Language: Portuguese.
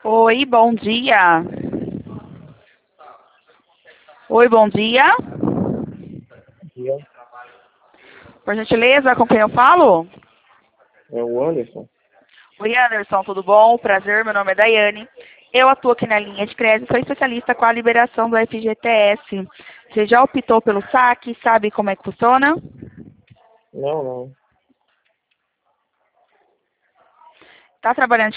Oi, bom dia. Oi, bom dia. Dia. Por gentileza, com quem eu falo? É o Anderson. Oi, Anderson, tudo bom? Prazer, meu nome é Daiane. Eu atuo aqui na linha de crédito, sou especialista com a liberação do FGTS. Você já optou pelo saque? Sabe como é que funciona? Não, não. Está trabalhando